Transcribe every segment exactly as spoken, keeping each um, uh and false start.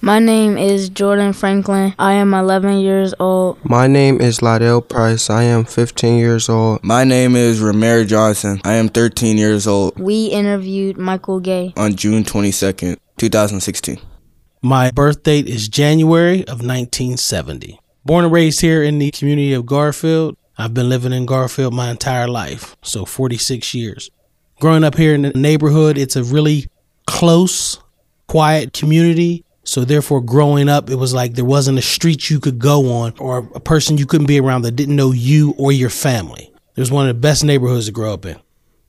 My name is Jordan Franklin. I am eleven years old. My name is Lydell Price. I am fifteen years old. My name is Ramir Johnson. I am thirteen years old. We interviewed Michael Gay on June twenty-second, twenty sixteen. My birth date is January of nineteen seventy. Born and raised here in the community of Garfield. I've been living in Garfield my entire life, so forty-six years. Growing up here in the neighborhood, it's a really close, quiet community. So therefore, growing up, it was like there wasn't a street you could go on or a person you couldn't be around that didn't know you or your family. It was one of the best neighborhoods to grow up in.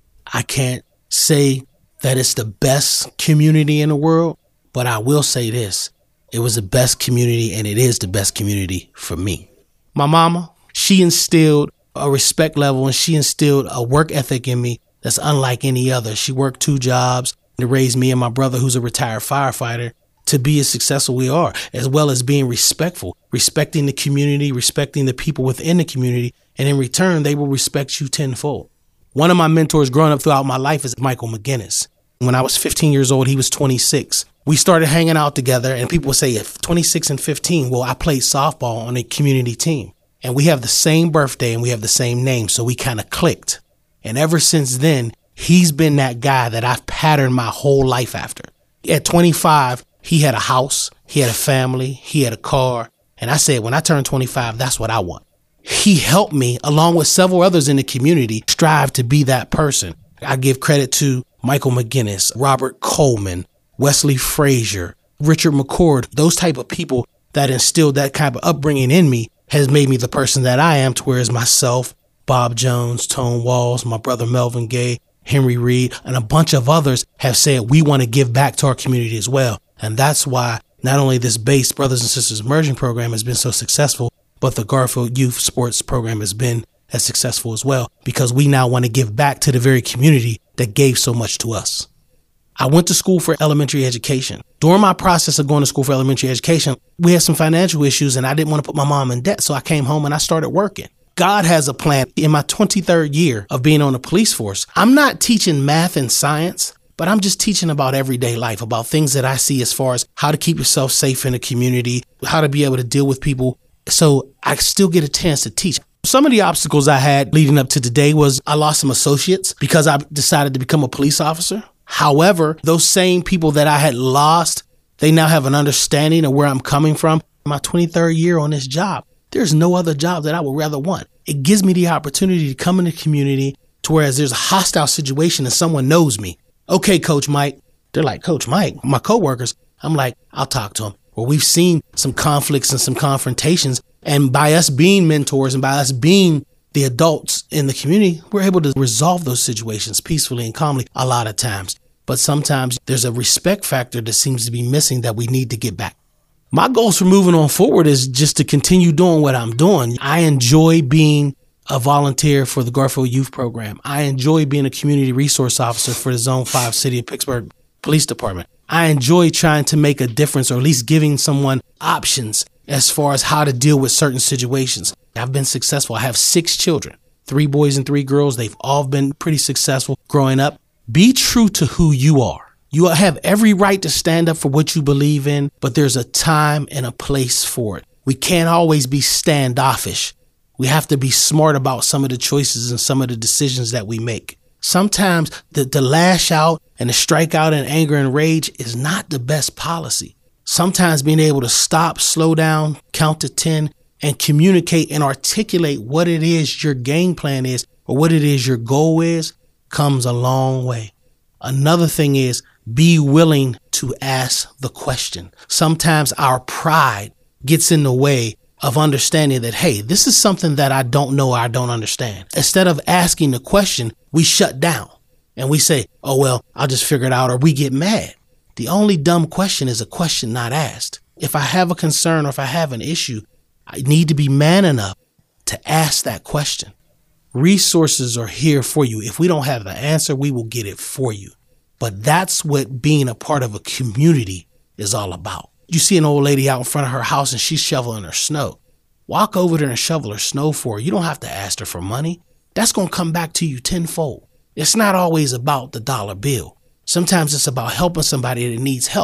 I can't say that it's the best community in the world, but I will say this. It was the best community, and it is the best community for me. My mama, she instilled a respect level, and she instilled a work ethic in me that's unlike any other. She worked two jobs to raise me and my brother, who's a retired firefighter, to be as successful we are, as well as being respectful, respecting the community, respecting the people within the community. And in return, they will respect you tenfold. One of my mentors growing up throughout my life is Michael McGinnis. When I was fifteen years old, he was twenty-six. We started hanging out together, and people would say, if twenty-six and fifteen, well, I played softball on a community team. And we have the same birthday and we have the same name, so we kind of clicked. And ever since then, he's been that guy that I've patterned my whole life after. At twenty-five, he had a house, he had a family, he had a car. And I said, when I turn twenty-five, that's what I want. He helped me, along with several others in the community, strive to be that person. I give credit to Michael McGinnis, Robert Coleman, Wesley Frazier, Richard McCord. Those type of people that instilled that kind of upbringing in me has made me the person that I am, to whereas myself, Bob Jones, Tone Walls, my brother Melvin Gay, Henry Reed, and a bunch of others have said we want to give back to our community as well. And that's why not only this base Brothers and Sisters Merging program has been so successful, but the Garfield Youth Sports program has been as successful as well, because we now want to give back to the very community that gave so much to us. I went to school for elementary education. During my process of going to school for elementary education, we had some financial issues and I didn't want to put my mom in debt. So I came home and I started working. God has a plan. In my twenty-third year of being on the police force, I'm not teaching math and science, but I'm just teaching about everyday life, about things that I see as far as how to keep yourself safe in the community, how to be able to deal with people. So I still get a chance to teach. Some of the obstacles I had leading up to today was I lost some associates because I decided to become a police officer. However, those same people that I had lost, they now have an understanding of where I'm coming from. My twenty-third year on this job, there's no other job that I would rather want. It gives me the opportunity to come in the community to whereas there's a hostile situation and someone knows me. Okay, Coach Mike. They're like, Coach Mike, my coworkers. I'm like, I'll talk to them. Well, we've seen some conflicts and some confrontations. And by us being mentors and by us being the adults in the community, we're able to resolve those situations peacefully and calmly a lot of times. But sometimes there's a respect factor that seems to be missing that we need to get back. My goals for moving on forward is just to continue doing what I'm doing. I enjoy being a volunteer for the Garfield Youth Program. I enjoy being a community resource officer for the Zone five City of Pittsburgh Police Department. I enjoy trying to make a difference, or at least giving someone options as far as how to deal with certain situations. I've been successful. I have six children, three boys and three girls. They've all been pretty successful growing up. Be true to who you are. You have every right to stand up for what you believe in, but there's a time and a place for it. We can't always be standoffish. We have to be smart about some of the choices and some of the decisions that we make. Sometimes the, the lash out and the strike out in anger and rage is not the best policy. Sometimes being able to stop, slow down, count to ten, and communicate and articulate what it is your game plan is or what it is your goal is comes a long way. Another thing is be willing to ask the question. Sometimes our pride gets in the way of understanding that, hey, this is something that I don't know or I don't understand. Instead of asking the question, we shut down and we say, oh, well, I'll just figure it out, or we get mad. The only dumb question is a question not asked. If I have a concern or if I have an issue, I need to be man enough to ask that question. Resources are here for you. If we don't have the answer, we will get it for you. But that's what being a part of a community is all about. You see an old lady out in front of her house and she's shoveling her snow. Walk over there and shovel her snow for her. You don't have to ask her for money. That's going to come back to you tenfold. It's not always about the dollar bill. Sometimes it's about helping somebody that needs help.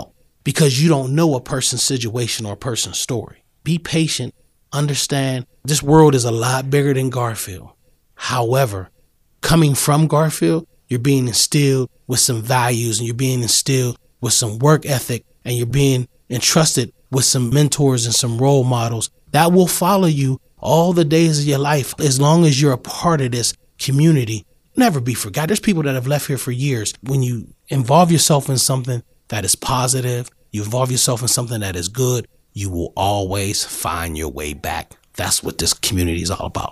because you don't know a person's situation or a person's story. Be patient. Understand this world is a lot bigger than Garfield. However, coming from Garfield, you're being instilled with some values and you're being instilled with some work ethic and you're being entrusted with some mentors and some role models that will follow you all the days of your life as long as you're a part of this community. Never be forgot. There's people that have left here for years. When you involve yourself in something that is positive, you involve yourself in something that is good, you will always find your way back. That's what this community is all about.